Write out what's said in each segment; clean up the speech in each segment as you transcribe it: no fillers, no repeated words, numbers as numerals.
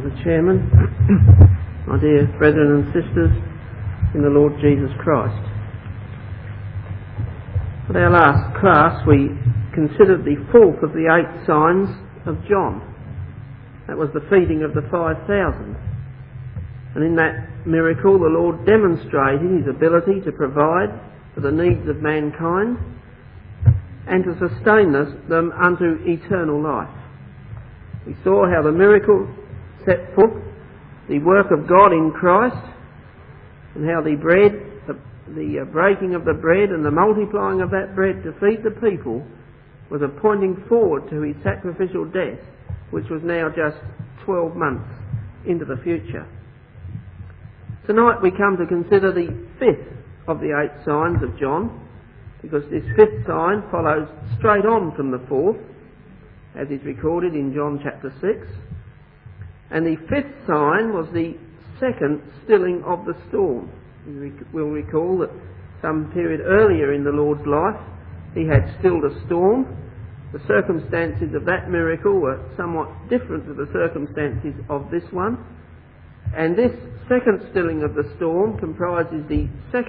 Mr. Chairman, my dear brethren and sisters in the Lord Jesus Christ. At our last class we considered the fourth of the 8 signs of John. That was the feeding of the 5,000. And in that miracle the Lord demonstrated his ability to provide for the needs of mankind and to sustain them unto eternal life. We saw how the miracle set forth the work of God in Christ, and how the breaking of the bread and the multiplying of that bread to feed the people was a pointing forward to his sacrificial death, which was now just 12 months into the future. Tonight we come to consider the 5th of the 8 signs of John, because this 5th sign follows straight on from the 4th, as is recorded in John chapter 6. And the 5th sign was the second stilling of the storm. We'll recall that some period earlier in the Lord's life he had stilled a storm. The circumstances of that miracle were somewhat different to the circumstances of this one. And this second stilling of the storm comprises the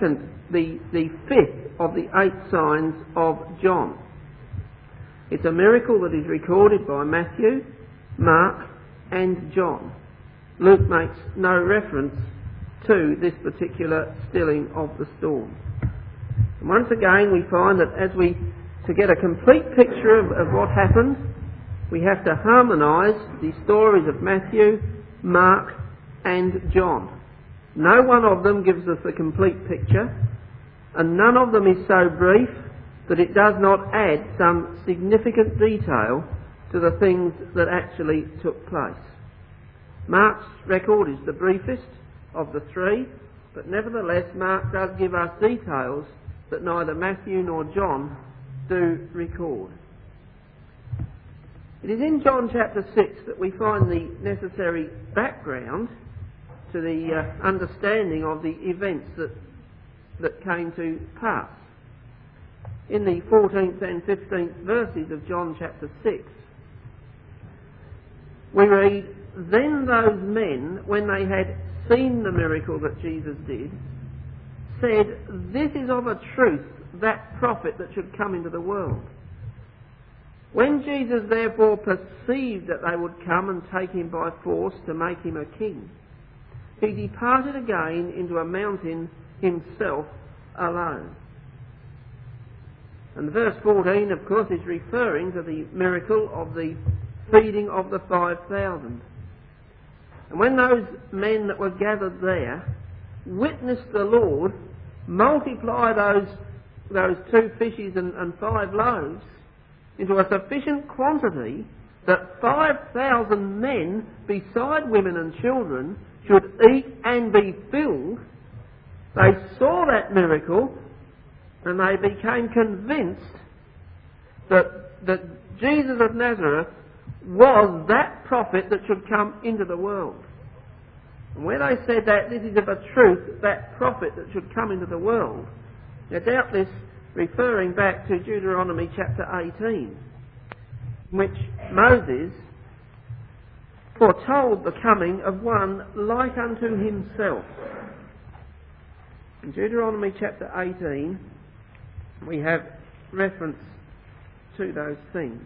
5th of the 8 signs of John. It's a miracle that is recorded by Matthew, Mark and John. Luke makes no reference to this particular stilling of the storm. And once again we find that to get a complete picture of what happened, we have to harmonise the stories of Matthew, Mark and John. No one of them gives us a complete picture, and none of them is so brief that it does not add some significant detail to the things that actually took place. Mark's record is the briefest of the 3, but nevertheless Mark does give us details that neither Matthew nor John do record. It is in John chapter 6 that we find the necessary background to the understanding of the events that came to pass. In the 14th and 15th verses of John chapter 6, we read, "Then those men, when they had seen the miracle that Jesus did, said, 'This is of a truth that prophet that should come into the world.' When Jesus therefore perceived that they would come and take him by force to make him a king, he departed again into a mountain himself alone." And verse 14, of course, is referring to the miracle of the feeding of the 5,000. And when those men that were gathered there witnessed the Lord multiply those 2 fishes and 5 loaves into a sufficient quantity that 5,000 men, beside women and children, should eat and be filled, they saw that miracle and they became convinced that Jesus of Nazareth was that prophet that should come into the world. And when they said that this is of a truth, that prophet that should come into the world, they're doubtless referring back to Deuteronomy chapter 18, in which Moses foretold the coming of one like unto himself. In Deuteronomy chapter 18, we have reference to those things.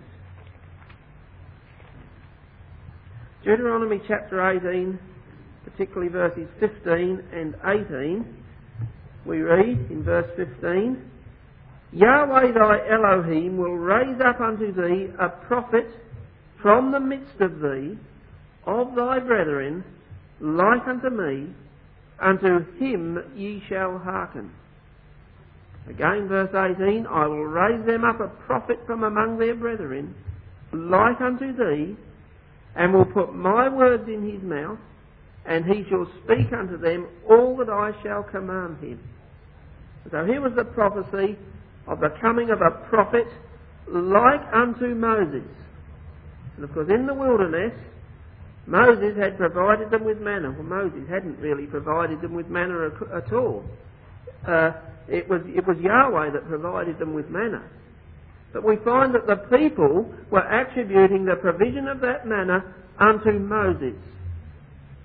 Deuteronomy chapter 18, particularly verses 15 and 18, we read in verse 15, "Yahweh thy Elohim will raise up unto thee a prophet from the midst of thee, of thy brethren, like unto me, unto him ye shall hearken." Again, verse 18, "I will raise them up a prophet from among their brethren, like unto thee, and will put my words in his mouth, and he shall speak unto them all that I shall command him." So here was the prophecy of the coming of a prophet like unto Moses. And of course in the wilderness, Moses had provided them with manna. Well, Moses hadn't really provided them with manna at all. It was Yahweh that provided them with manna. But we find that the people were attributing the provision of that manna unto Moses.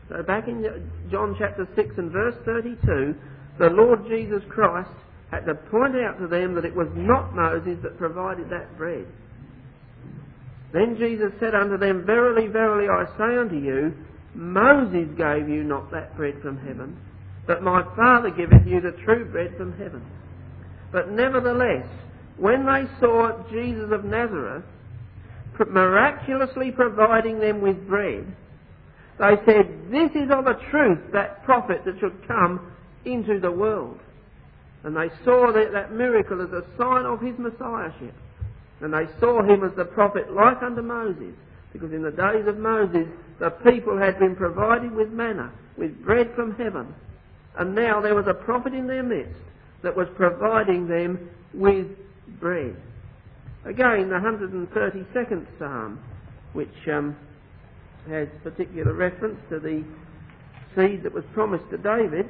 So back in John chapter 6 and verse 32, the Lord Jesus Christ had to point out to them that it was not Moses that provided that bread. Then Jesus said unto them, Verily, verily, I say unto you, Moses gave you not that bread from heaven, but my Father giveth you the true bread from heaven. But nevertheless, when they saw Jesus of Nazareth miraculously providing them with bread, they said, This is of a truth that prophet that should come into the world. And they saw that miracle as a sign of his messiahship. And they saw him as the prophet like unto Moses, because in the days of Moses the people had been provided with manna, with bread from heaven. And now there was a prophet in their midst that was providing them with bread. Again, the 132nd Psalm, which has particular reference to the seed that was promised to David,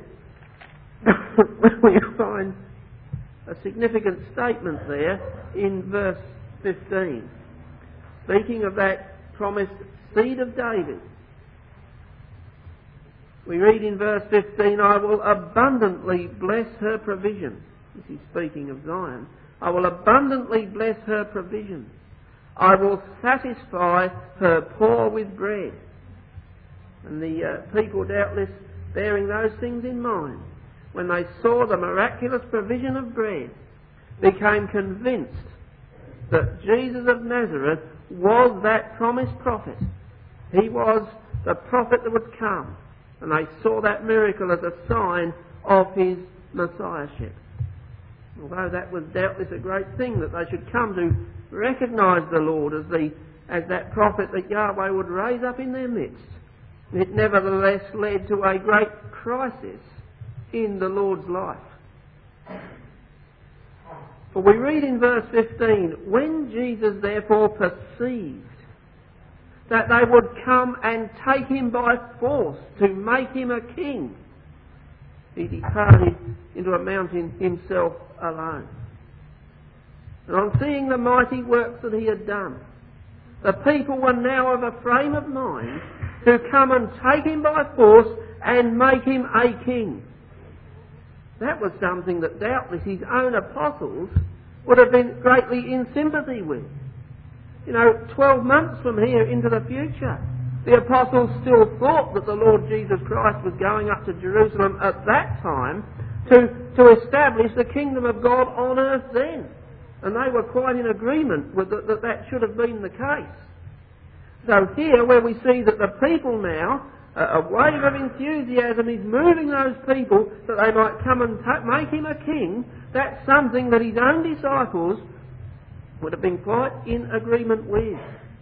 we find a significant statement there in verse 15. Speaking of that promised seed of David, we read in verse 15, I will abundantly bless her provision. This is speaking of Zion. I will abundantly bless her provision. I will satisfy her poor with bread. And the people, doubtless bearing those things in mind, when they saw the miraculous provision of bread, became convinced that Jesus of Nazareth was that promised prophet. He was the prophet that would come. And they saw that miracle as a sign of his messiahship. Although that was doubtless a great thing that they should come to recognise the Lord as that prophet that Yahweh would raise up in their midst, it nevertheless led to a great crisis in the Lord's life. For we read in verse 15, when Jesus therefore perceived that they would come and take him by force to make him a king, he departed into a mountain himself alone. And on seeing the mighty works that he had done, the people were now of a frame of mind to come and take him by force and make him a king. That was something that doubtless his own apostles would have been greatly in sympathy with. 12 months from here into the future, the apostles still thought that the Lord Jesus Christ was going up to Jerusalem at that time to establish the kingdom of God on earth then. And they were quite in agreement with that should have been the case. So here, where we see that the people now, a wave of enthusiasm is moving those people that they might come and make him a king, that's something that his own disciples would have been quite in agreement with.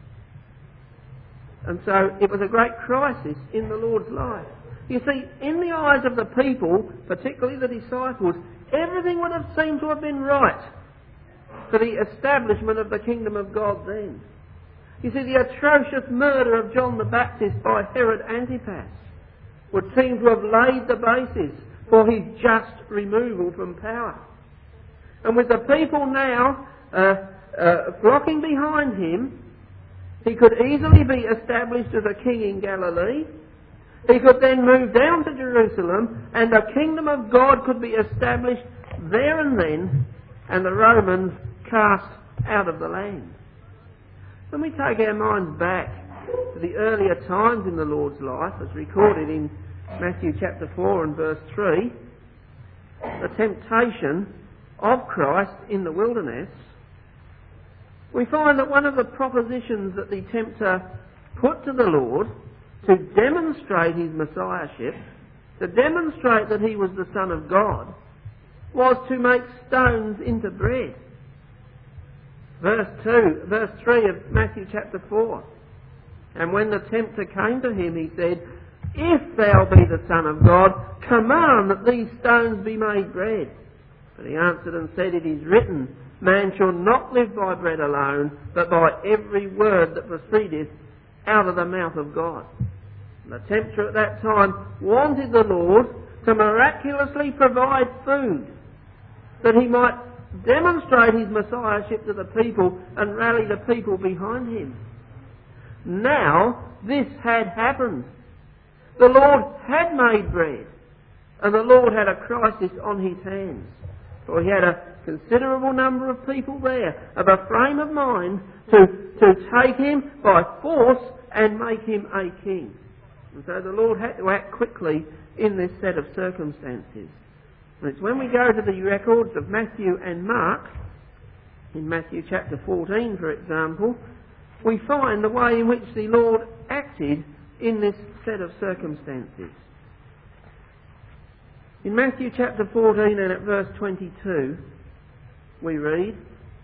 And so it was a great crisis in the Lord's life. You see, in the eyes of the people, particularly the disciples, everything would have seemed to have been right for the establishment of the kingdom of God then. You see, the atrocious murder of John the Baptist by Herod Antipas would seem to have laid the basis for his just removal from power. And with the people now flocking behind him, he could easily be established as a king in Galilee. He could then move down to Jerusalem and the kingdom of God could be established there and then, and the Romans cast out of the land. When we take our minds back to the earlier times in the Lord's life, as recorded in Matthew chapter 4 and verse 3, the temptation of Christ in the wilderness, we find that one of the propositions that the tempter put to the Lord to demonstrate his messiahship, to demonstrate that he was the Son of God, was to make stones into bread. Verse 3 of Matthew chapter 4. And when the tempter came to him, he said, If thou be the Son of God, command that these stones be made bread. But he answered and said, It is written, Man shall not live by bread alone, but by every word that proceedeth out of the mouth of God. The tempter at that time wanted the Lord to miraculously provide food, that he might demonstrate his messiahship to the people and rally the people behind him. Now, this had happened. The Lord had made bread, and the Lord had a crisis on his hands. For he had a considerable number of people there of a frame of mind to take him by force and make him a king. And so the Lord had to act quickly in this set of circumstances. And it's when we go to the records of Matthew and Mark, in Matthew chapter 14 for example, we find the way in which the Lord acted in this set of circumstances. In Matthew chapter 14 and at verse 22, we read,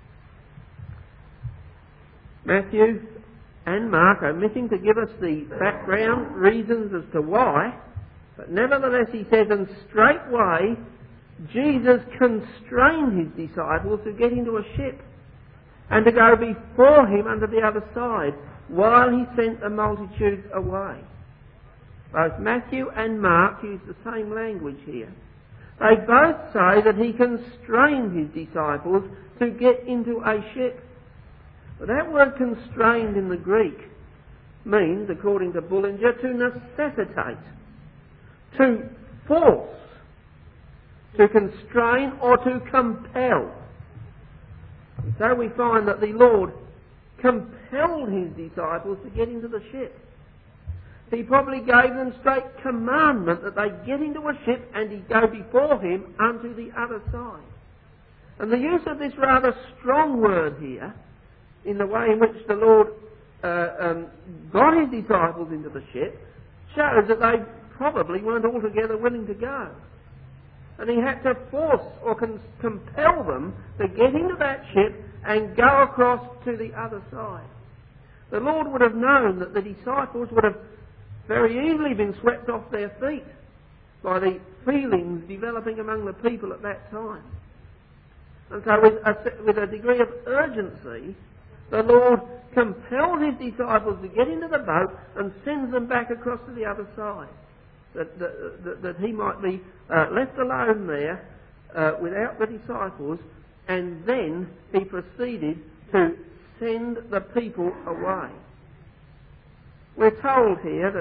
Matthew and Mark omitting to give us the background reasons as to why, but nevertheless he says, and straightway Jesus constrained his disciples to get into a ship and to go before him unto the other side while he sent the multitudes away. Both Matthew and Mark use the same language here. They both say that he constrained his disciples to get into a ship. But that word constrained in the Greek means, according to Bullinger, to necessitate, to force, to constrain or to compel. And so we find that the Lord compelled his disciples to get into the ship. He probably gave them straight commandment that they get into a ship and he go before him unto the other side. And the use of this rather strong word here, in the way in which the Lord got his disciples into the ship, shows that they probably weren't altogether willing to go. And he had to force or compel them to get into that ship and go across to the other side. The Lord would have known that the disciples would have very easily been swept off their feet by the feelings developing among the people at that time. And so with a degree of urgency, the Lord compelled his disciples to get into the boat and sends them back across to the other side, that he might be left alone there without the disciples, and then he proceeded to send the people away. We're told here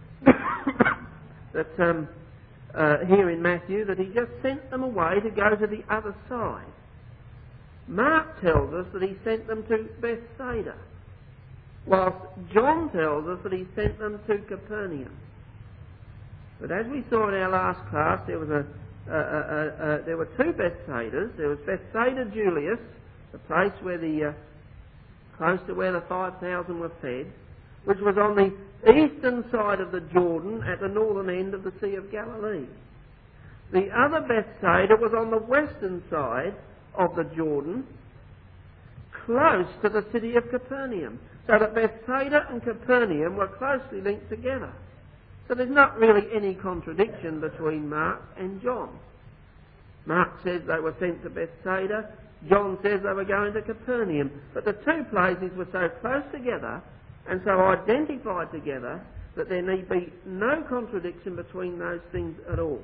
that here in Matthew that he just sent them away to go to the other side. Mark tells us that he sent them to Bethsaida, whilst John tells us that he sent them to Capernaum. But as we saw in our last class, there were two Bethsaidas. There was Bethsaida Julius, the place where close to where the 5,000 were fed, which was on the eastern side of the Jordan at the northern end of the Sea of Galilee. The other Bethsaida was on the western side of the Jordan, close to the city of Capernaum. So that Bethsaida and Capernaum were closely linked together. So there's not really any contradiction between Mark and John. Mark says they were sent to Bethsaida. John says they were going to Capernaum. But the two places were so close together and so identified together that there need be no contradiction between those things at all.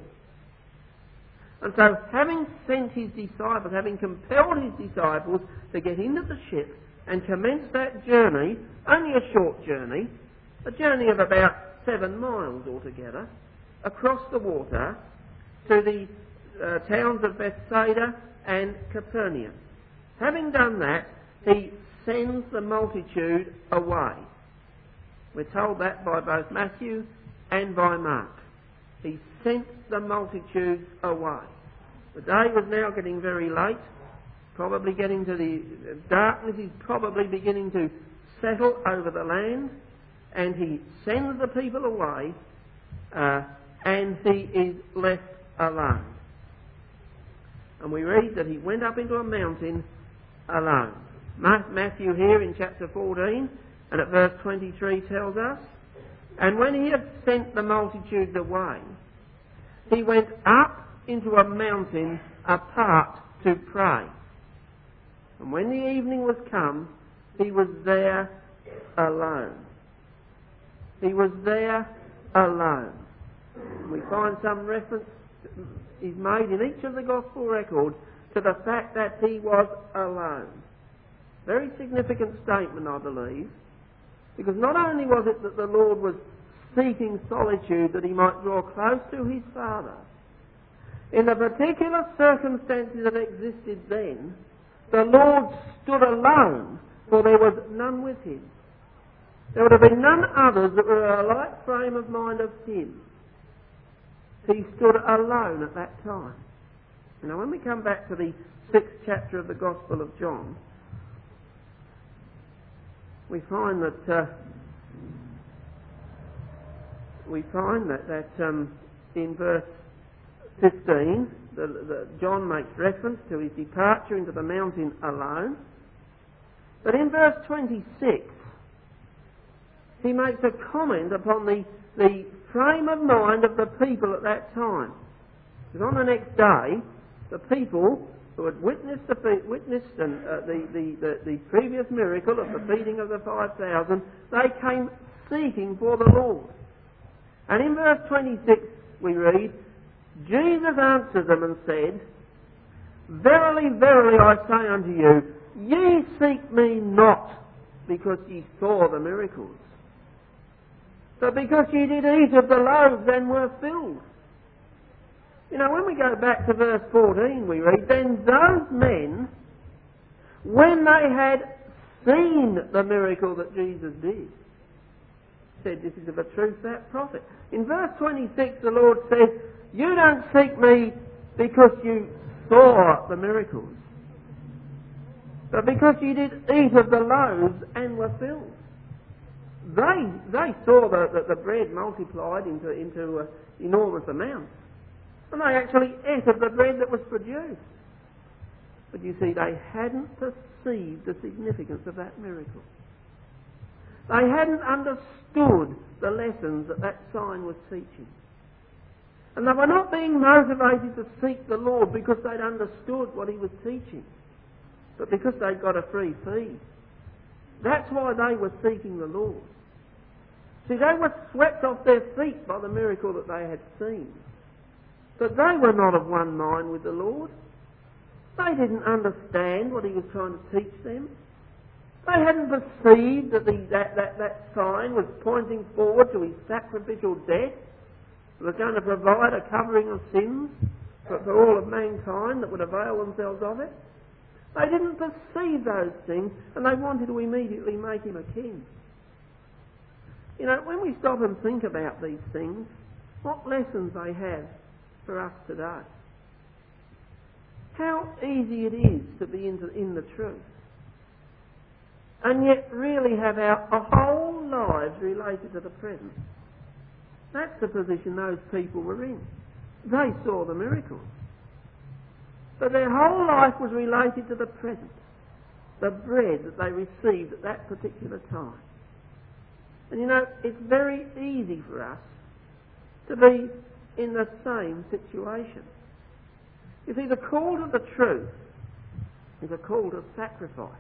And so having sent his disciples, having compelled his disciples to get into the ship and commence that journey, only a short journey, a journey of about 7 miles altogether, across the water to the towns of Bethsaida and Capernaum. Having done that, he sends the multitude away. We're told that by both Matthew and by Mark. He sent the multitudes away. The day was now getting very late, probably getting to the darkness is probably beginning to settle over the land, and he sends the people away, and he is left alone. And we read that he went up into a mountain alone. Matthew here in chapter 14 and at verse 23 tells us, and when he had sent the multitudes away, he went up into a mountain apart to pray. And when the evening was come, he was there alone. He was there alone. And we find some reference is made in each of the gospel records to the fact that he was alone. Very significant statement, I believe, because not only was it that the Lord was seeking solitude that he might draw close to his Father. In the particular circumstances that existed then, the Lord stood alone, for there was none with him. There would have been none others that were a like frame of mind of him. He stood alone at that time. Now when we come back to the 6th chapter of the Gospel of John, we find that in verse 15, John makes reference to his departure into the mountain alone. But in verse 26, he makes a comment upon the frame of mind of the people at that time. Because on the next day, the people who had witnessed the previous miracle of the feeding of the 5,000, they came seeking for the Lord. And in verse 26 we read, Jesus answered them and said, Verily, verily, I say unto you, ye seek me not because ye saw the miracles, but because ye did eat of the loaves and were filled. You know, when we go back to verse 14, we read, Then those men, when they had seen the miracle that Jesus did, said, This is of a truth that prophet. In verse 26, the Lord says, You don't seek me because you saw the miracles, but because you did eat of the loaves and were filled. They saw the bread multiplied into enormous amounts, and they actually ate of the bread that was produced. But you see, they hadn't perceived the significance of that miracle. They hadn't understood the lessons that sign was teaching. And they were not being motivated to seek the Lord because they'd understood what he was teaching, but because they'd got a free feed. That's why they were seeking the Lord. See, they were swept off their feet by the miracle that they had seen. But they were not of one mind with the Lord. They didn't understand what he was trying to teach them. They hadn't perceived that that sign was pointing forward to his sacrificial death, that was going to provide a covering of sins for all of mankind that would avail themselves of it. They didn't perceive those things, and they wanted to immediately make him a king. You know, when we stop and think about these things, what lessons they have for us today. How easy it is to be in the truth, and yet really have our whole lives related to the present. That's the position those people were in. They saw the miracles, but their whole life was related to the present, the bread that they received at that particular time. And you know, it's very easy for us to be in the same situation. You see, the call to the truth is a call to sacrifice.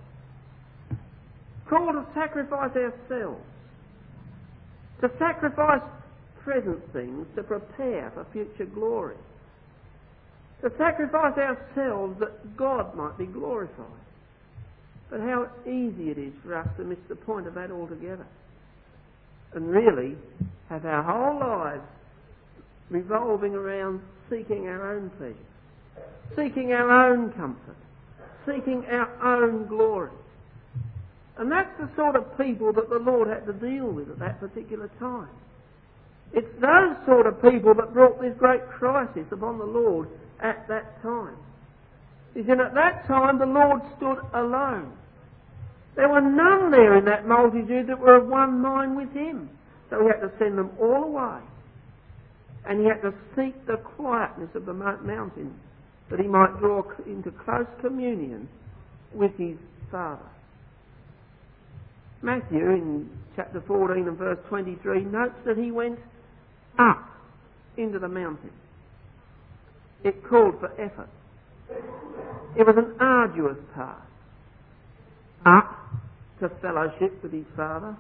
Call to sacrifice ourselves. To sacrifice present things to prepare for future glory. To sacrifice ourselves that God might be glorified. But how easy it is for us to miss the point of that altogether, and really have our whole lives revolving around seeking our own pleasure, seeking our own comfort, seeking our own glory. And that's the sort of people that the Lord had to deal with at that particular time. It's those sort of people that brought this great crisis upon the Lord at that time. You see, at that time the Lord stood alone. There were none there in that multitude that were of one mind with him. So he had to send them all away. And he had to seek the quietness of the mountain that he might draw into close communion with his Father. Matthew, in chapter 14 and verse 23, notes that he went up into the mountain. It called for effort. It was an arduous task. Up to fellowship with his Father.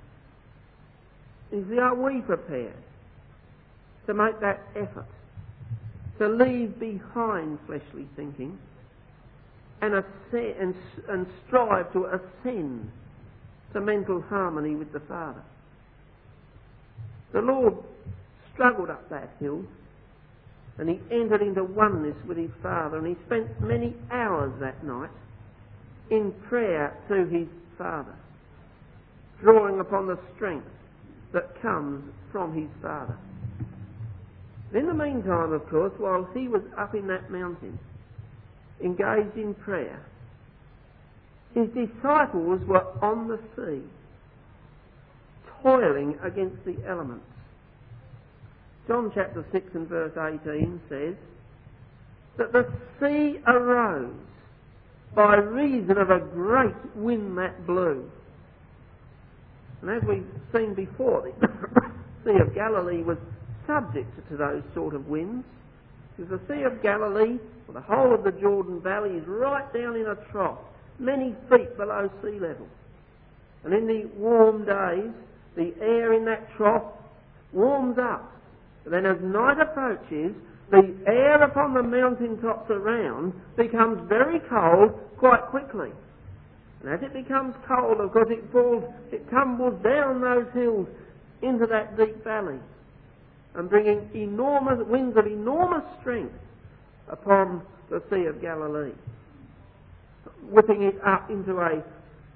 You see, are we prepared to make that effort, to leave behind fleshly thinking and strive to ascend to mental harmony with the Father? The Lord struggled up that hill, and he entered into oneness with his Father, and he spent many hours that night in prayer to his Father, drawing upon the strength that comes from his Father. In the meantime, of course, while he was up in that mountain, engaged in prayer, his disciples were on the sea, toiling against the elements. John chapter 6 and verse 18 says that the sea arose by reason of a great wind that blew. And as we've seen before, the Sea of Galilee was subject to those sort of winds, because the Sea of Galilee, or the whole of the Jordan Valley, is right down in a trough, many feet below sea level. And in the warm days, the air in that trough warms up. But then as night approaches, the air upon the mountain tops around becomes very cold quite quickly. And as it becomes cold, of course, it tumbles down those hills into that deep valley, and bringing enormous winds of enormous strength upon the Sea of Galilee, whipping it up into a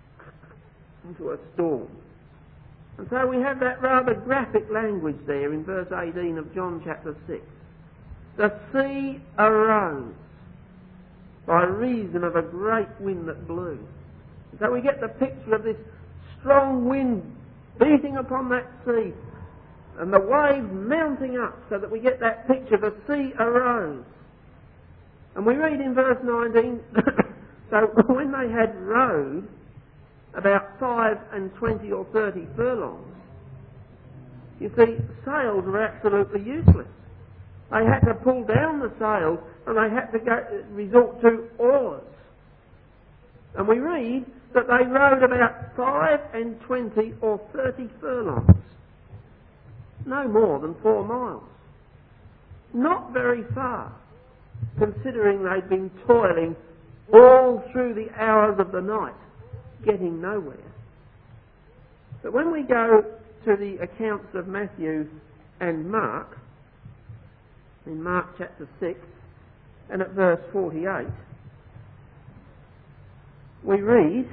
storm. And so we have that rather graphic language there in verse 18 of John chapter 6. The sea arose by reason of a great wind that blew. And so we get the picture of this strong wind beating upon that sea, and the waves mounting up, so that we get that picture. The sea arose. And we read in verse 19, so when they had rowed about 25 or 30 furlongs, you see, sails were absolutely useless. They had to pull down the sails, and they had to resort to oars. And we read that they rowed about 25 or 30 furlongs. No more than 4 miles. Not very far, considering they'd been toiling all through the hours of the night, getting nowhere. But when we go to the accounts of Matthew and Mark, in Mark chapter 6 and at verse 48, we read,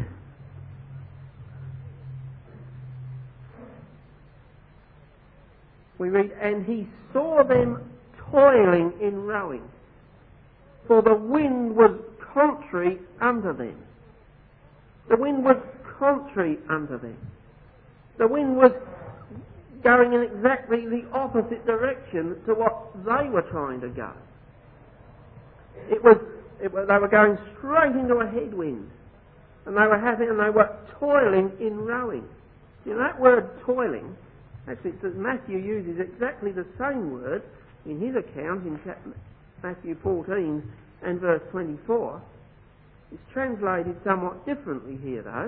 and he saw them toiling in rowing, for the wind was contrary unto them. The wind was contrary unto them. The wind was going in exactly the opposite direction to what they were trying to go. They were going straight into a headwind, and they were toiling in rowing. You know, that word toiling, actually it says Matthew uses exactly the same word in his account in Matthew 14 and verse 24. It's translated somewhat differently here though.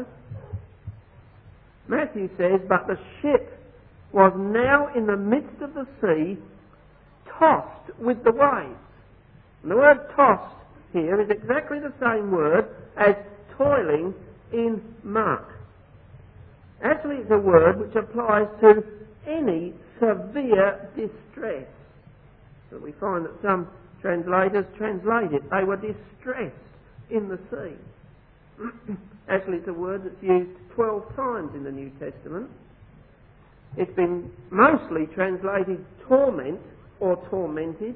Matthew says, but the ship was now in the midst of the sea, tossed with the waves. And the word tossed here is exactly the same word as toiling in Mark. Actually, it's a word which applies to any severe distress. But we find that some translators translate it. They were distressed in the sea. Actually, it's a word that's used 12 times in the New Testament. It's been mostly translated torment or tormented.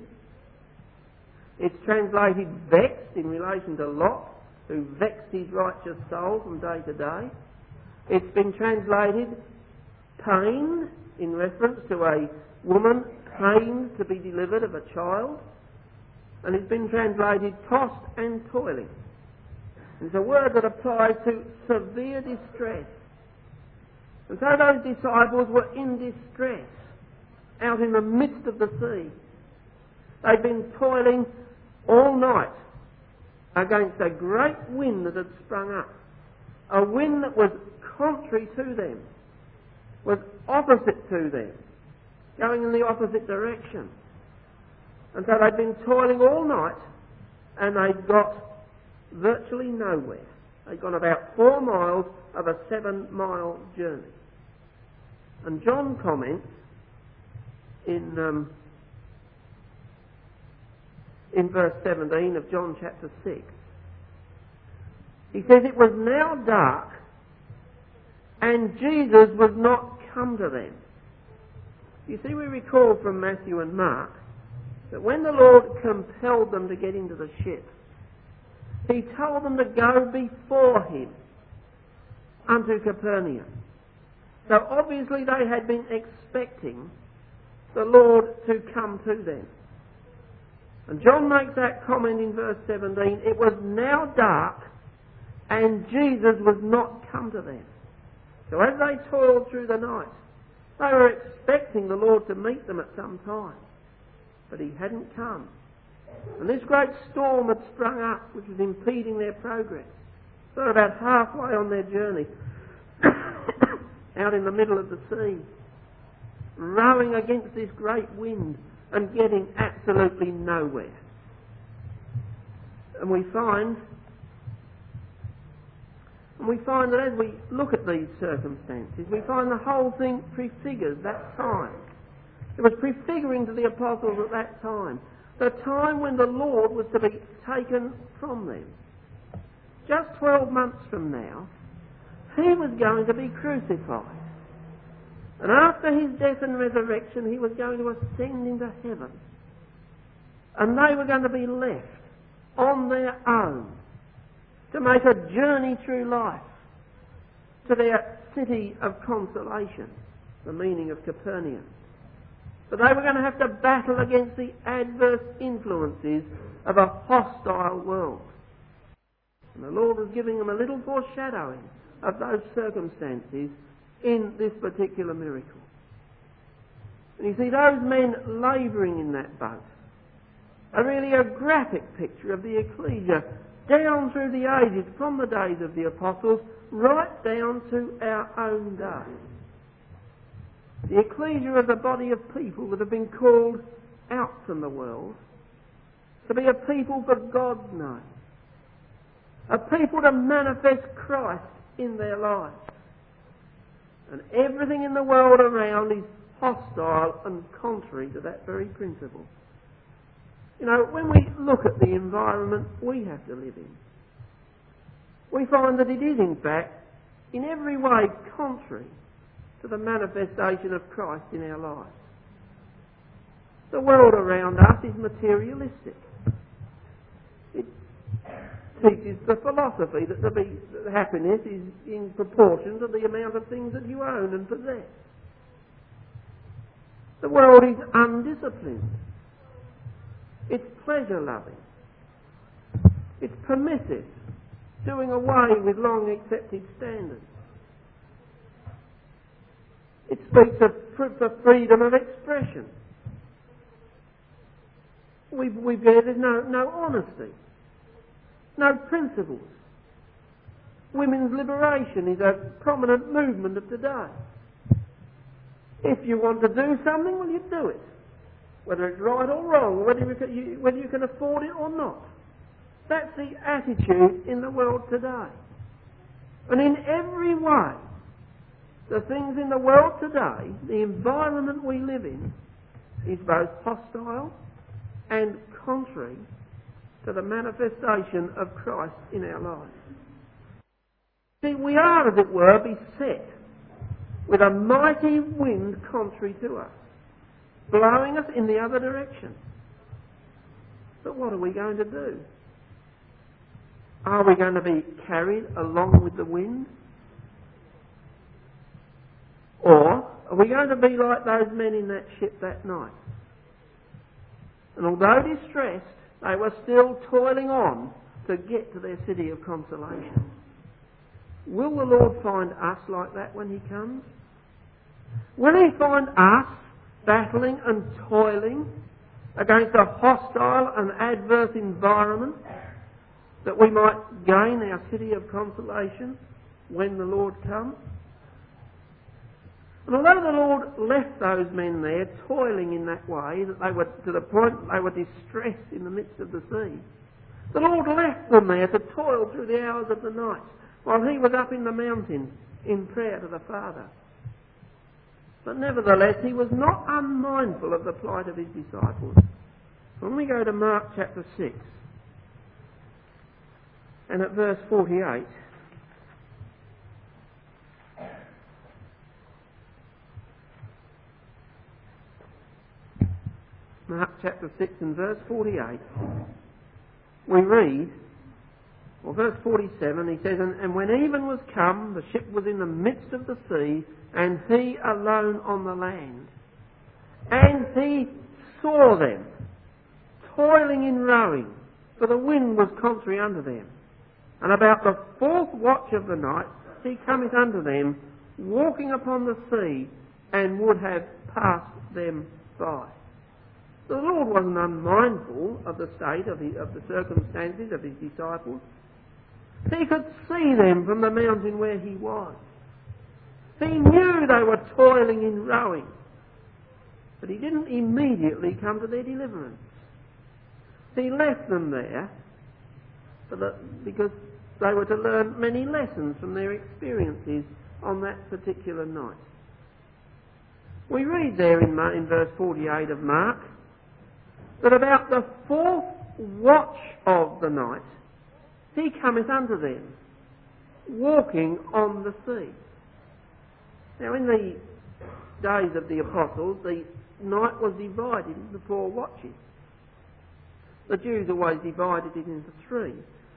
It's translated vexed in relation to Lot, who vexed his righteous soul from day to day. It's been translated pain in reference to a woman pained to be delivered of a child. And it's been translated tossed and toiling. It's a word that applies to severe distress. And so those disciples were in distress, out in the midst of the sea. They'd been toiling all night against a great wind that had sprung up. A wind that was contrary to them, was opposite to them, going in the opposite direction. And so they'd been toiling all night, and they'd got virtually nowhere. They'd gone about 4 miles of a 7-mile journey. And John comments in verse 17 of John chapter 6. He says, "It was now dark, and Jesus was not come to them." You see, we recall from Matthew and Mark that when the Lord compelled them to get into the ship, he told them to go before him unto Capernaum. So obviously they had been expecting the Lord to come to them. And John makes that comment in verse 17, "It was now dark, and Jesus was not come to them." So as they toiled through the night, they were expecting the Lord to meet them at some time. But he hadn't come. And this great storm had sprung up, which was impeding their progress. So they're about halfway on their journey, out in the middle of the sea, rowing against this great wind and getting absolutely nowhere. And we find that as we look at these circumstances, we find the whole thing prefigures that time. It was prefiguring to the apostles at that time, the time when the Lord was to be taken from them. Just 12 months from now, he was going to be crucified. And after his death and resurrection, he was going to ascend into heaven. And they were going to be left on their own to make a journey through life to their city of consolation, the meaning of Capernaum. But they were going to have to battle against the adverse influences of a hostile world. And the Lord was giving them a little foreshadowing of those circumstances in this particular miracle. And you see, those men labouring in that boat are really a graphic picture of the ecclesia down through the ages, from the days of the apostles right down to our own day. The ecclesia is a body of people that have been called out from the world to be a people for God's name, a people to manifest Christ in their lives. And everything in the world around is hostile and contrary to that very principle. You know, when we look at the environment we have to live in, we find that it is in fact in every way contrary to the manifestation of Christ in our lives. The world around us is materialistic. It teaches the philosophy that happiness is in proportion to the amount of things that you own and possess. The world is undisciplined. It's pleasure-loving. It's permissive, doing away with long-accepted standards. It speaks of freedom of expression. There's no honesty, no principles. Women's liberation is a prominent movement of today. If you want to do something, well, you do it. Whether it's right or wrong, whether you can afford it or not. That's the attitude in the world today. And in every way, the things in the world today, the environment we live in, is both hostile and contrary to the manifestation of Christ in our lives. See, we are, as it were, beset with a mighty wind contrary to us, blowing us in the other direction. But what are we going to do? Are we going to be carried along with the wind? Or are we going to be like those men in that ship that night? And although distressed, they were still toiling on to get to their city of consolation. Will the Lord find us like that when he comes? Will he find us battling and toiling against a hostile and adverse environment that we might gain our city of consolation when the Lord comes? And although the Lord left those men there toiling in that way, that they were to the point that they were distressed in the midst of the sea, the Lord left them there to toil through the hours of the night while he was up in the mountain in prayer to the Father. But nevertheless, he was not unmindful of the plight of his disciples. When we go to Mark chapter 6, and at verse 48, Mark chapter 6 and verse 48, we read, or verse 47, he says, and when even was come, the ship was in the midst of the sea, and he alone on the land. And he saw them, toiling in rowing, for the wind was contrary unto them. And about the fourth watch of the night, he cometh unto them, walking upon the sea, and would have passed them by. The Lord wasn't unmindful of the state of the circumstances of his disciples. He could see them from the mountain where he was. He knew they were toiling in rowing. But he didn't immediately come to their deliverance. He left them there because they were to learn many lessons from their experiences on that particular night. We read there in verse 48 of Mark that about the fourth watch of the night he cometh unto them, walking on the sea. Now in the days of the apostles, the night was divided into 4 watches. The Jews always divided it into 3.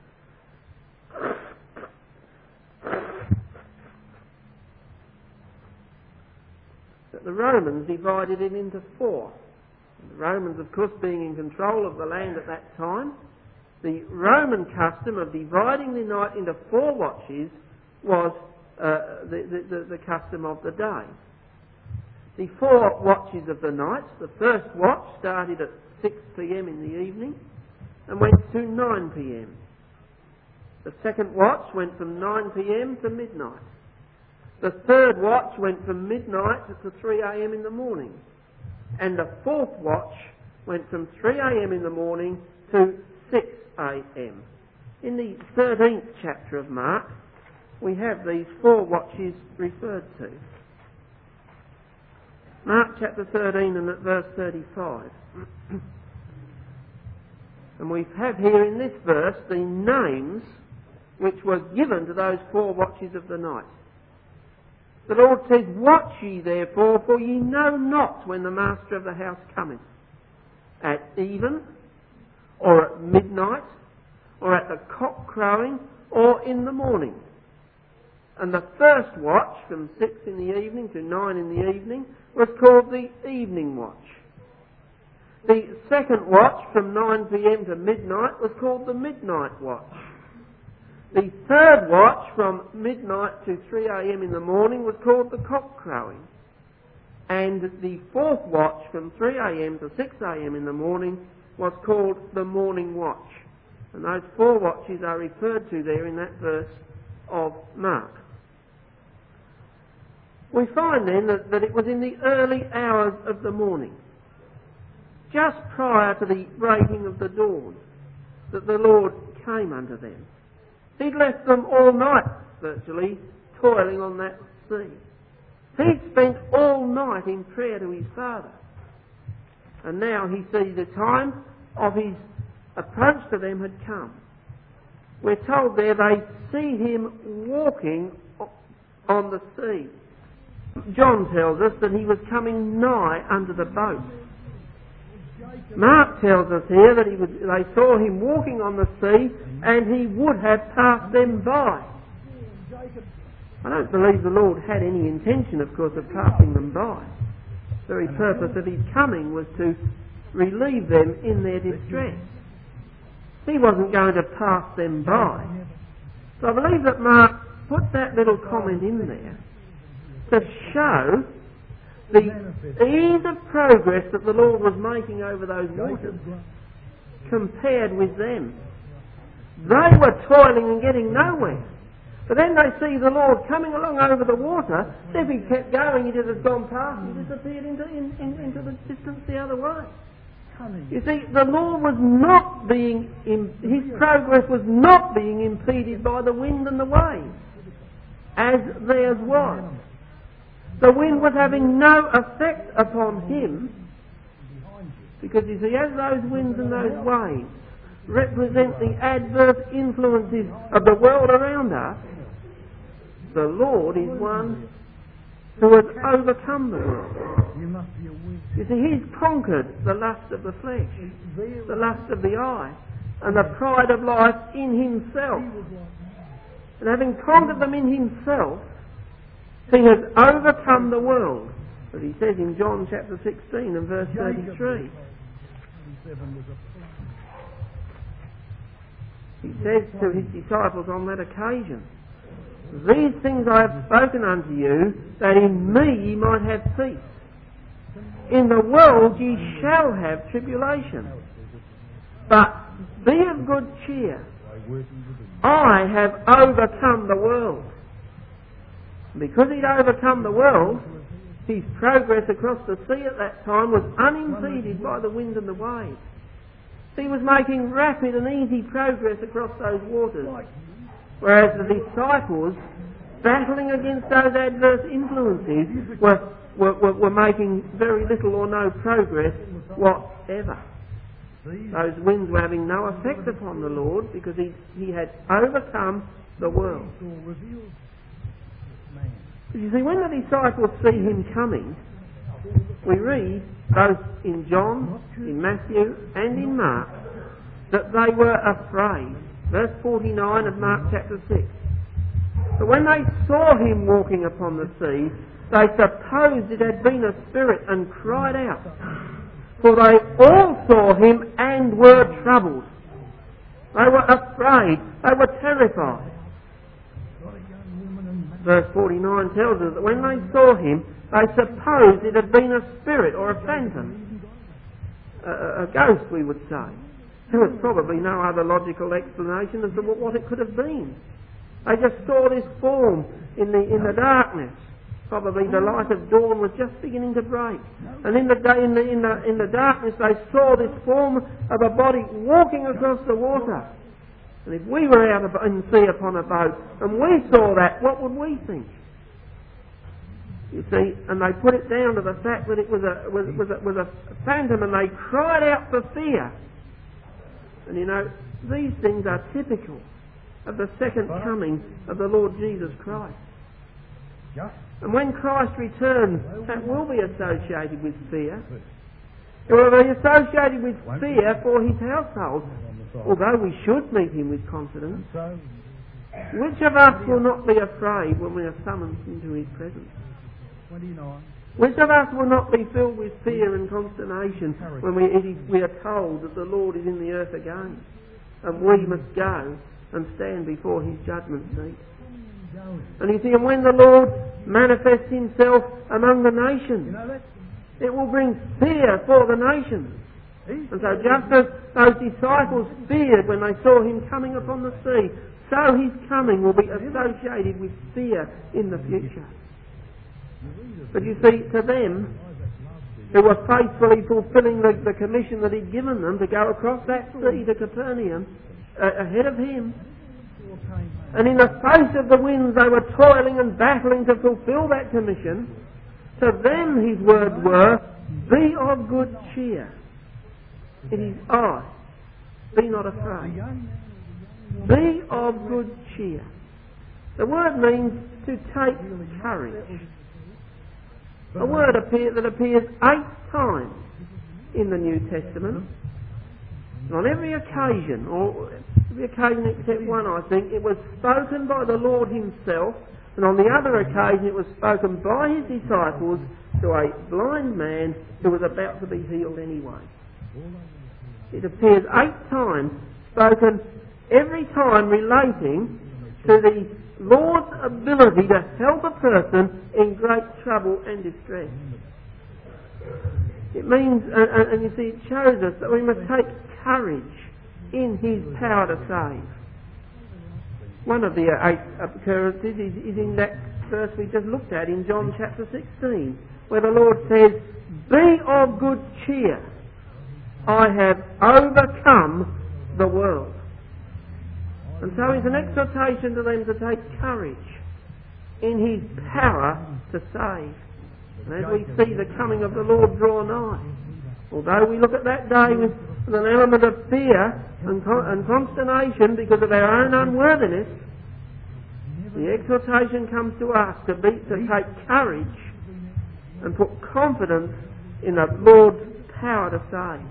But the Romans divided it into 4. The Romans, of course, being in control of the land at that time, the Roman custom of dividing the night into 4 watches was the custom of the day. The 4 watches of the night, the first watch started at 6 p.m. in the evening and went to 9 p.m. The second watch went from 9 p.m. to midnight. The third watch went from midnight to 3 a.m. in the morning. And the fourth watch went from 3 a.m. in the morning to 6 a.m. In the 13th chapter of Mark, we have these 4 watches referred to. Mark chapter 13 and at verse 35. And we have here in this verse the names which were given to those 4 watches of the night. The Lord says, watch ye therefore, for ye know not when the master of the house cometh, at even, or at midnight, or at the cock crowing, or in the morning. And the first watch, from 6 in the evening to 9 in the evening, was called the evening watch. The second watch, from 9 p.m. to midnight, was called the midnight watch. The third watch, from midnight to 3 a.m. in the morning, was called the cock crowing. And the fourth watch, from 3 a.m. to 6 a.m. in the morning, was called the morning watch. And those 4 watches are referred to there in that verse of Mark. We find then that it was in the early hours of the morning, just prior to the breaking of the dawn, that the Lord came unto them. He'd left them all night, virtually, toiling on that sea. He'd spent all night in prayer to his Father. And now he sees the time of his approach to them had come. We're told there they see him walking on the sea. John tells us that he was coming nigh unto the boat. Mark tells us here that they saw him walking on the sea and he would have passed them by. I don't believe the Lord had any intention, of course, of passing them by. The very purpose of his coming was to relieve them in their distress. He wasn't going to pass them by. So I believe that Mark put that little comment in there to show the ease of progress that the Lord was making over those waters compared with them. They were toiling and getting nowhere. But then they see the Lord coming along over the water. If he kept going, he'd have gone past and disappeared into the distance the other way. You see, the Lord was not being, his progress was not being impeded by the wind and the waves, as theirs was. The wind was having no effect upon him, because you see, as those winds and those waves represent the adverse influences of the world around us, the Lord is one who has overcome the world. You see, he's conquered the lust of the flesh, the lust of the eye, and the pride of life in himself. And having conquered them in himself, he has overcome the world, as he says in John chapter 16 and verse 33. He says to his disciples on that occasion, "These things I have spoken unto you, that in me ye might have peace. In the world ye shall have tribulation. But be of good cheer. I have overcome the world." Because he'd overcome the world, his progress across the sea at that time was unimpeded by the wind and the waves. He was making rapid and easy progress across those waters, whereas the disciples, battling against those adverse influences, were making very little or no progress whatever. Those winds were having no effect upon the Lord because he had overcome the world. You see, when the disciples see him coming, we read, both in John, in Matthew and in Mark, that they were afraid. Verse 49 of Mark chapter 6. But when they saw him walking upon the sea, they supposed it had been a spirit and cried out. For they all saw him and were troubled. They were afraid. They were terrified. Verse 49 tells us that when they saw him, they supposed it had been a spirit or a phantom. A ghost, we would say. There was probably no other logical explanation as to what it could have been. They just saw this form in the darkness. Probably the light of dawn was just beginning to break. And in the darkness they saw this form of a body walking across the water. And if we were out in sea upon a boat and we saw that, what would we think? You see, and they put it down to the fact that it was a phantom, and they cried out for fear. And you know, these things are typical of the second coming of the Lord Jesus Christ. And when Christ returns, that will be associated with fear. It will be associated with fear for his household, although we should meet him with confidence. Which of us will not be afraid when we are summoned into his presence? Which of us will not be filled with fear and consternation when we are told that the Lord is in the earth again and we must go and stand before his judgment seat? And you see, and when the Lord manifests himself among the nations, it will bring fear for the nations. And so just as those disciples feared when they saw him coming upon the sea, so his coming will be associated with fear in the future. But you see, to them, who were faithfully fulfilling the commission that he'd given them to go across that sea to Capernaum ahead of him, and in the face of the winds they were toiling and battling to fulfill that commission, to them his words were, "Be of good cheer. It is I. Be not afraid." Be of good cheer. The word means to take courage. A word that appears 8 times in the New Testament. And on every occasion, or every occasion except one, I think, it was spoken by the Lord himself, and on the other occasion it was spoken by his disciples to a blind man who was about to be healed anyway. It appears 8 times, spoken every time relating to the Lord's ability to help a person in great trouble and distress. It means, and you see, it shows us that we must take courage in his power to save. One of the 8 occurrences is in that verse we just looked at in John chapter 16, where the Lord says, "Be of good cheer. I have overcome the world." And so it's an exhortation to them to take courage in his power to save. And as we see the coming of the Lord draw nigh, although we look at that day with an element of fear and consternation because of our own unworthiness, the exhortation comes to us to take courage and put confidence in the Lord's power to save.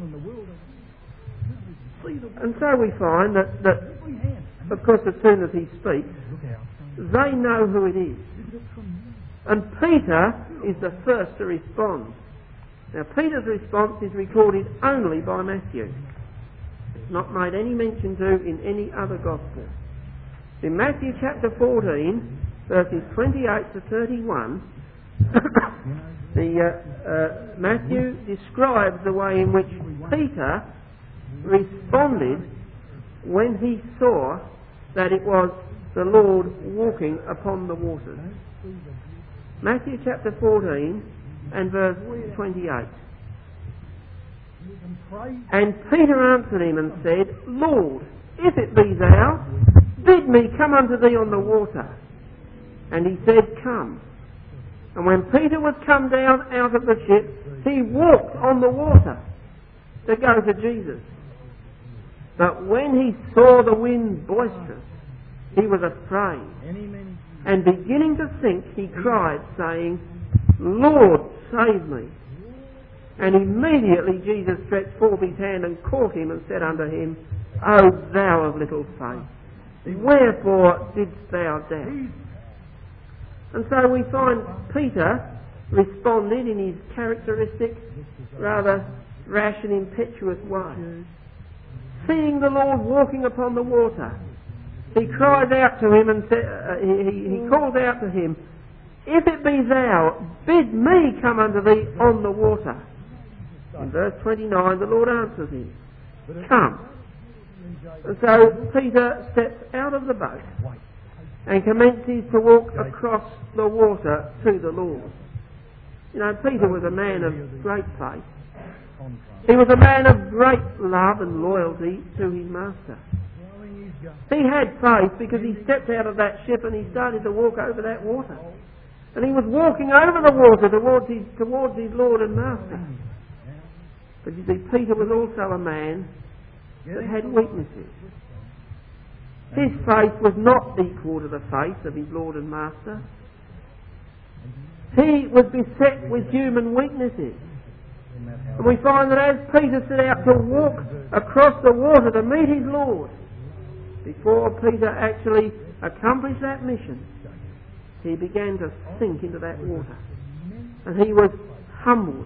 And so we find that of course, as soon as he speaks, they know who it is. And Peter is the first to respond. Now, Peter's response is recorded only by Matthew. It's not made any mention to in any other gospel. In Matthew chapter 14, verses 28 to 31, Matthew describes the way in which Peter responded when he saw that it was the Lord walking upon the waters. Matthew chapter 14 and verse 28. And Peter answered him and said, Lord, if it be thou, bid me come unto thee on the water. And he said, Come. And when Peter was come down out of the ship, he walked on the water to go to Jesus. But when he saw the wind boisterous, he was afraid. And beginning to sink, he cried, saying, Lord, save me. And immediately Jesus stretched forth his hand and caught him and said unto him, O thou of little faith, wherefore didst thou doubt? And so we find Peter responded in his characteristic, rather rash and impetuous way. Seeing the Lord walking upon the water, he cried out to him and said, he called out to him, If it be thou, bid me come unto thee on the water. In verse 29, the Lord answers him, Come. And so Peter steps out of the boat and commences to walk across the water to the Lord. You know, Peter was a man of great faith. He was a man of great love and loyalty to his master. He had faith because he stepped out of that ship and he started to walk over that water. And he was walking over the water towards his Lord and Master. But you see, Peter was also a man that had weaknesses. His faith was not equal to the faith of his Lord and Master. He was beset with human weaknesses. And we find that as Peter set out to walk across the water to meet his Lord, before Peter actually accomplished that mission, he began to sink into that water. And he was humbled.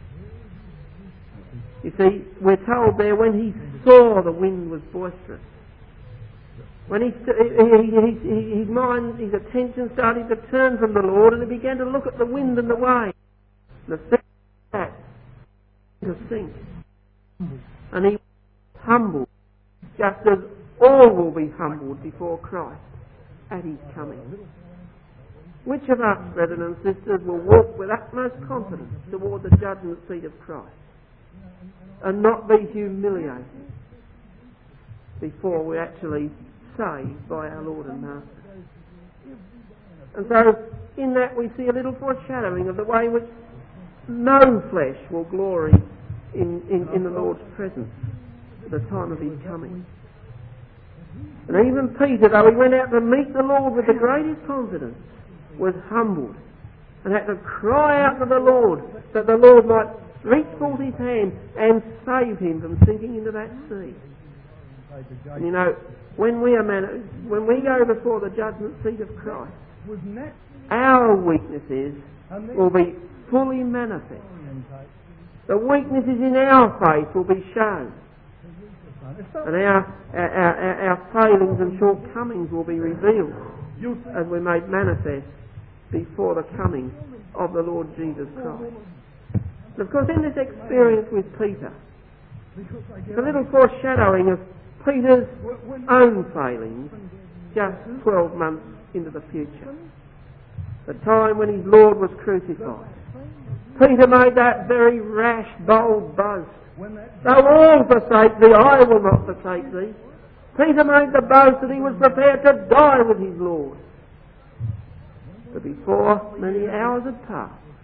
You see, we're told there when he saw the wind was boisterous, when his mind, his attention started to turn from the Lord, and he began to look at the wind and the waves, and the that to sink. And he was humbled, just as all will be humbled before Christ at his coming. Which of us, brethren and sisters, will walk with utmost confidence toward the judgment seat of Christ and not be humiliated before we're actually saved by our Lord and Master? And so, in that we see a little foreshadowing of the way in which no flesh will glory in the Lord's presence at the time of his coming. And even Peter, though he went out to meet the Lord with the greatest confidence, was humbled and had to cry out to the Lord that the Lord might reach forth his hand and save him from sinking into that sea. And you know, when we go before the judgment seat of Christ, our weaknesses will be fully manifest. The weaknesses in our faith will be shown, and our failings and shortcomings will be revealed as we're made manifest before the coming of the Lord Jesus Christ. And of course, in this experience with Peter, it's a little foreshadowing of Peter's own failings just 12 months into the future, the time when his Lord was crucified. Peter made that very rash, bold boast. Though all forsake thee, I will not forsake thee. Peter made the boast that he was prepared to die with his Lord. But before many hours had passed,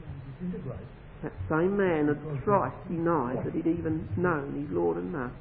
That same man had thrice denied that he'd even known his Lord and Master.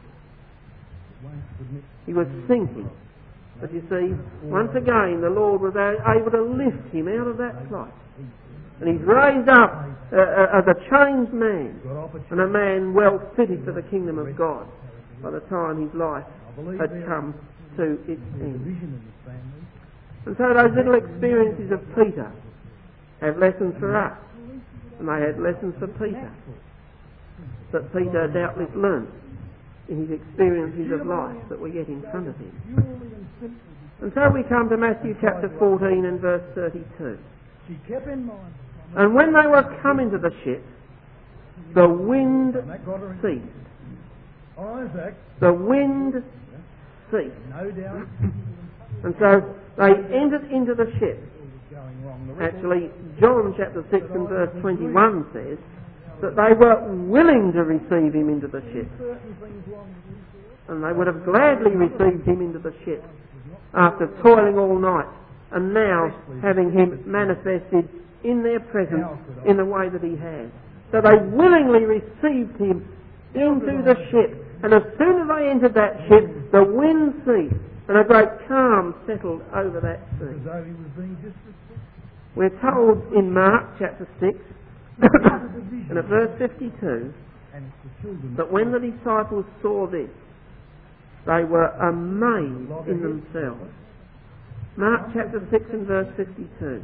He was sinking. But you see, once again the Lord was able to lift him out of that plight. And he's raised up as a changed man, and a man well fitted for the kingdom of God by the time his life had come to its end. And so those little experiences of Peter have lessons for us, and they had lessons for Peter that Peter doubtless learnt in his experiences of life that we get in front of him. And so we come to Matthew chapter 14 and verse 32. And when they were come into the ship, the wind ceased. The wind ceased. And so they entered into the ship. Actually, John chapter 6 and verse 21 says that they were willing to receive him into the ship. And they would have gladly received him into the ship after toiling all night and now having him manifested in their presence in the way that he has. So they willingly received him into the ship. And as soon as they entered that ship, the wind ceased and a great calm settled over that sea. We're told in Mark chapter 6 and at verse 52 that when the disciples saw this, they were amazed in themselves. Mark chapter 6 and verse 52.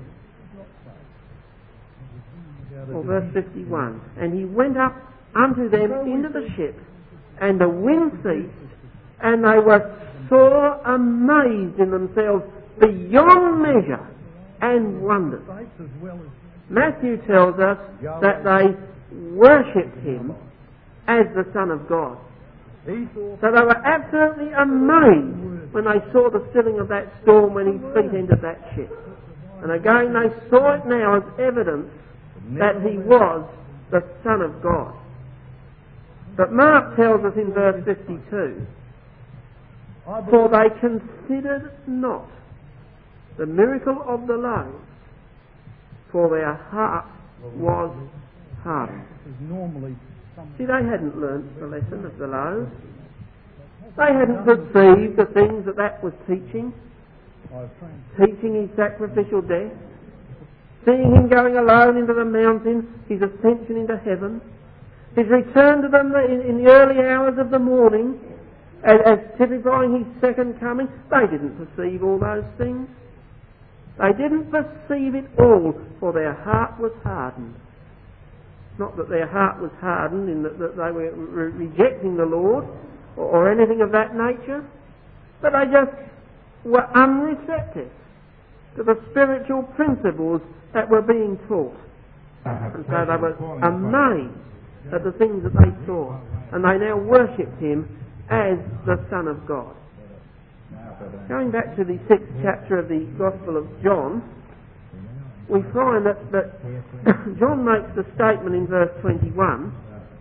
Or verse 51. And he went up unto them into the ship, and the wind ceased, and they were sore amazed in themselves beyond measure, and wondered. Matthew tells us that they worshipped him as the Son of God. So they were absolutely amazed when they saw the stilling of that storm when his feet entered that ship. And again they saw it now as evidence that he was the Son of God. But Mark tells us in verse 52, for they considered not the miracle of the loaves, for their heart was hardened. See, they hadn't learnt the lesson of the loaves. They hadn't perceived the things that was teaching his sacrificial death, seeing him going alone into the mountains, his ascension into heaven, his return to them in the early hours of the morning, as typifying his second coming. They didn't perceive all those things. They didn't perceive it all, for their heart was hardened. Not that their heart was hardened in that they were rejecting the Lord or anything of that nature, but they just were unreceptive to the spiritual principles that were being taught. And so they were amazed at the things that they saw, and they now worshipped him as the Son of God. Going back to the 6th chapter of the Gospel of John, we find that John makes the statement in verse 21.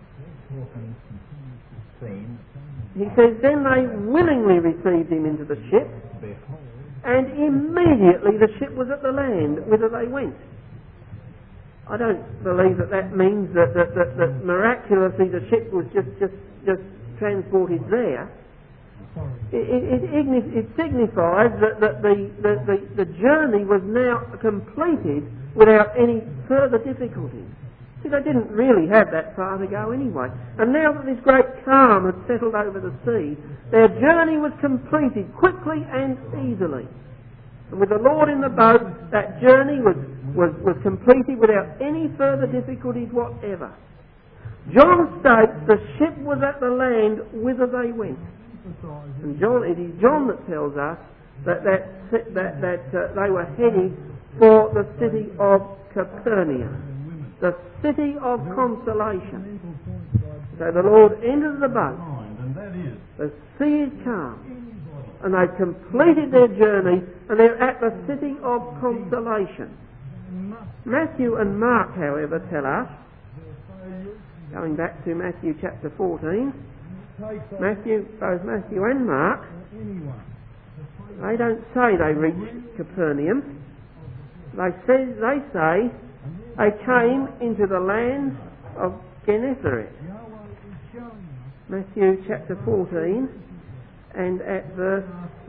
He says, then they willingly received him into the ship, and immediately the ship was at the land whither they went. I don't believe that means that miraculously the ship was just transported there. It signifies that the journey was now completed without any further difficulty. See, they didn't really have that far to go anyway. And now that this great calm had settled over the sea, their journey was completed quickly and easily. And with the Lord in the boat, that journey was completed without any further difficulties whatever. John states the ship was at the land whither they went. And it is John that tells us that they were heading for the city of Capernaum, the city of consolation. So the Lord enters the boat, the sea is calm, and they've completed their journey, and they're at the city of consolation. Matthew and Mark, however, tell us, going back to Matthew chapter 14, both Matthew and Mark, they don't say they reached Capernaum. They say they came into the land of Gennesaret. Matthew chapter 14 and at verse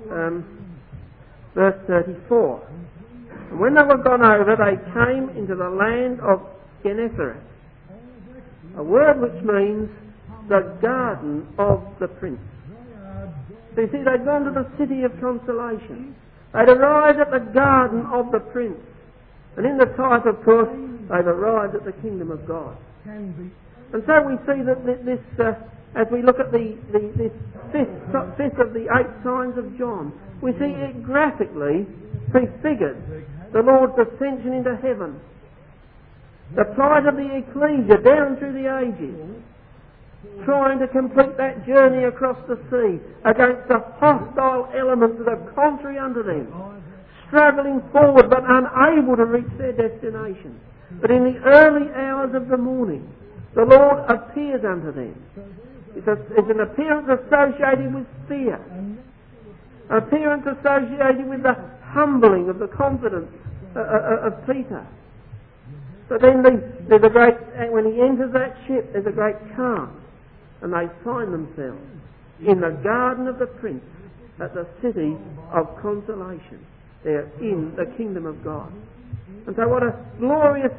34. And when they were gone over, they came into the land of Gennesaret, a word which means the garden of the prince. So you see, they'd gone to the city of consolation. They'd arrived at the garden of the prince. And in the type, of course, they've arrived at the kingdom of God. And so we see that this, as we look at this fifth of the 8 signs of John, we see it graphically prefigured the Lord's ascension into heaven, the plight of the ecclesia down through the ages, trying to complete that journey across the sea against the hostile elements that are contrary unto them, struggling forward but unable to reach their destination. But in the early hours of the morning, the Lord appears unto them. It's an appearance associated with fear, an appearance associated with the humbling of the confidence of Peter. But then there's a great, when he enters that ship, there's a great calm, and they find themselves in the garden of the prince at the city of consolation. They're in the kingdom of God. And so what a glorious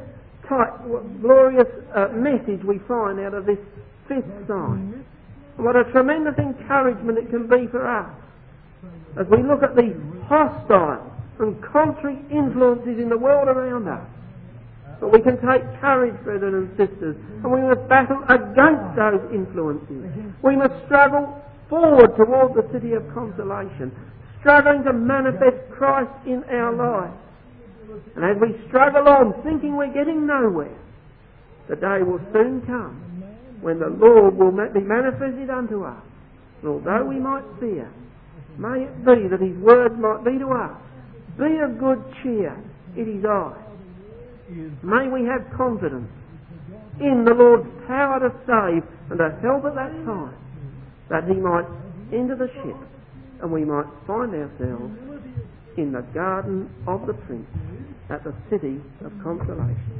message we find out of this 5th sign. And what a tremendous encouragement it can be for us as we look at the hostile and contrary influences in the world around us. But we can take courage, brethren and sisters, and we must battle against those influences. We must struggle forward toward the city of consolation, struggling to manifest Christ in our lives. And as we struggle on, thinking we're getting nowhere, the day will soon come when the Lord will be manifested unto us. And although we might fear, may it be that His word might be to us, be of good cheer, it is I. May we have confidence in the Lord's power to save and to help at that time, that He might enter the ship and we might find ourselves in the garden of the Prince at the city of consolation.